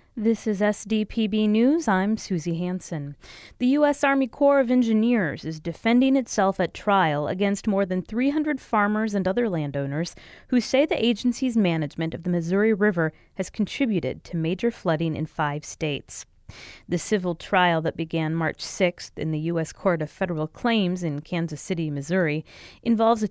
This is SDPB News. I'm Susie Hansen. The U.S. Army Corps of Engineers is defending itself at trial against more than 300 farmers and other landowners who say the agency's management of the Missouri River has contributed to major flooding in 5 states. The civil trial that began March 6th in the U.S. Court of Federal Claims in Kansas City, Missouri, involves a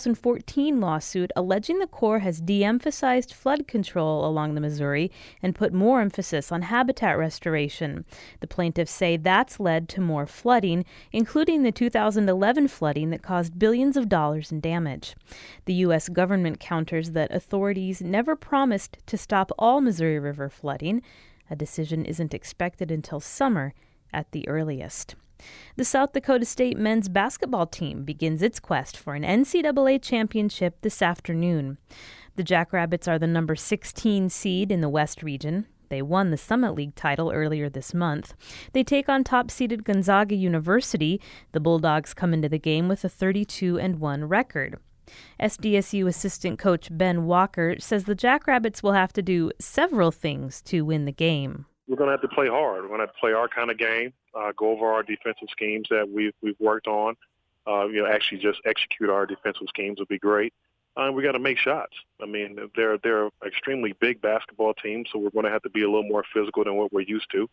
2014 lawsuit alleging the Corps has de-emphasized flood control along the Missouri and put more emphasis on habitat restoration. The plaintiffs say that's led to more flooding, including the 2011 flooding that caused billions of dollars in damage. The U.S. government counters that authorities never promised to stop all Missouri River flooding. A decision isn't expected until summer at the earliest. The South Dakota State men's basketball team begins its quest for an NCAA championship this afternoon. The Jackrabbits are the number 16 seed in the West region. They won the Summit League title earlier this month. They take on top-seeded Gonzaga University. The Bulldogs come into the game with a 32-1 record. SDSU assistant coach Ben Walker says the Jackrabbits will have to do several things to win the game. We're going to have to play hard. We're going to have to play our kind of game, go over our defensive schemes that we've worked on. Actually just execute our defensive schemes would be great. We got to make shots. I mean, they're an extremely big basketball team, so we're going to have to be a little more physical than what we're used to.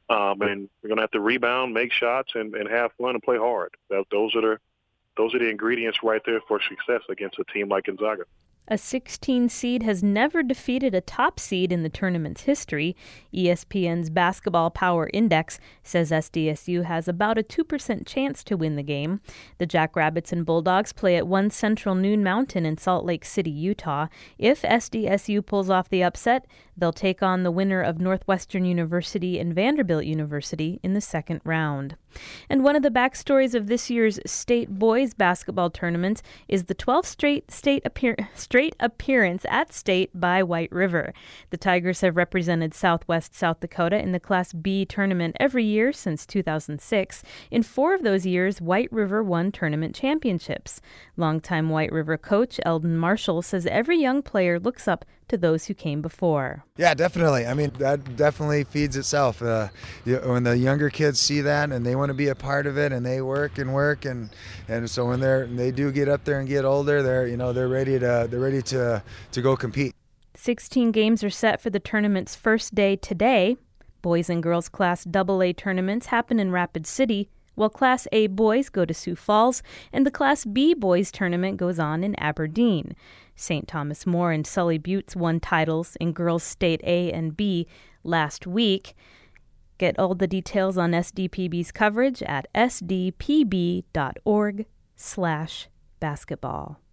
And we're going to have to rebound, make shots, and have fun and play hard. Those are the ingredients right there for success against a team like Gonzaga. A 16 seed has never defeated a top seed in the tournament's history. ESPN's Basketball Power Index says SDSU has about a 2% chance to win the game. The Jackrabbits and Bulldogs play at 1 Central Noon Mountain in Salt Lake City, Utah. If SDSU pulls off the upset, they'll take on the winner of Northwestern University and Vanderbilt University in the second round. And one of the backstories of this year's state boys basketball tournament is the 12th straight appearance at state by White River. The Tigers have represented Southwest South Dakota in the Class B tournament every year since 2006. In 4 of those years, White River won tournament championships. Longtime White River coach Eldon Marshall says every young player looks up to those who came before. Yeah, definitely. I mean, that definitely feeds itself. When the younger kids see that and they want to be a part of it and they work, and so when they do get up there and get older, they're ready to go compete. 16 games are set for the tournament's first day today. Boys and girls Class AA tournaments happen in Rapid City, while Class A boys go to Sioux Falls, and the Class B boys tournament goes on in Aberdeen. St. Thomas More and Sully Buttes won titles in girls State A and B last week. Get all the details on SDPB's coverage at sdpb.org/basketball.